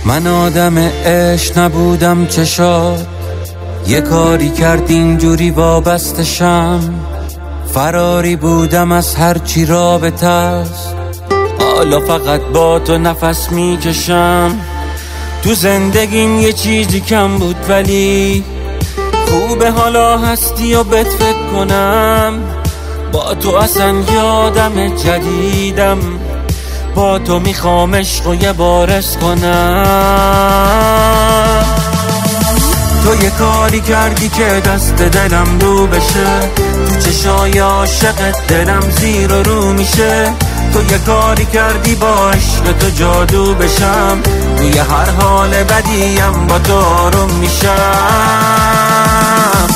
من آدم عشق نبودم چشات، یه کاری کرد اینجوری وابستشم. فراری بودم از هرچی رابطه است، حالا فقط با تو نفس میکشم. تو زندگیم یه چیزی کم بود ولی خوبه حالا هستی و بهت فکر کنم. با تو اصلا یادم جدیدم، با تو میخوام عشق و یه بارس کنم. تو یه کاری کردی که دست دلم رو بشه، تو چشای عاشقت دلم زیر و رو میشه. تو یه کاری کردی با عشق تو جادو بشم، توی هر حال بدیم با تو آروم میشم.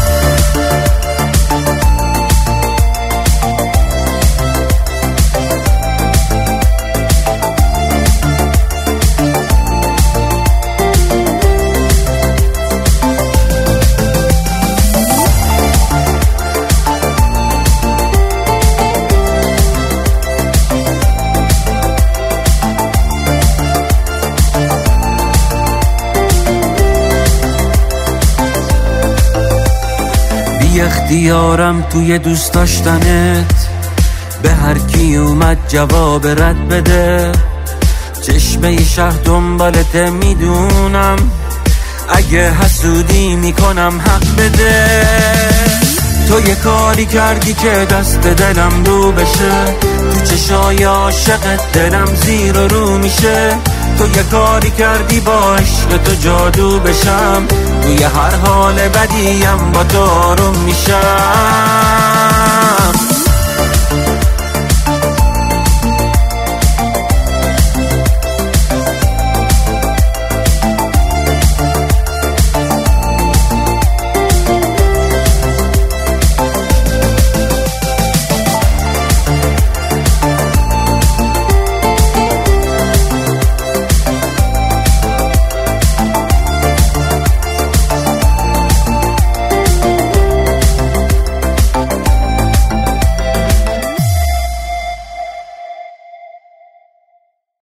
اختیارم توی دوست داشتنت، به هر کی اومد جواب رد بده. چشمه شهر دنبالت میدونم، اگه حسودی میکنم حق بده. تو یه کاری کردی که دست دلم رو بشه، تو چشای عاشقت دلم زیر و رو میشه. تو یه کاری کردی با عشق تو جادو بشم، توی هر حال بدیم با تو آروم میشم.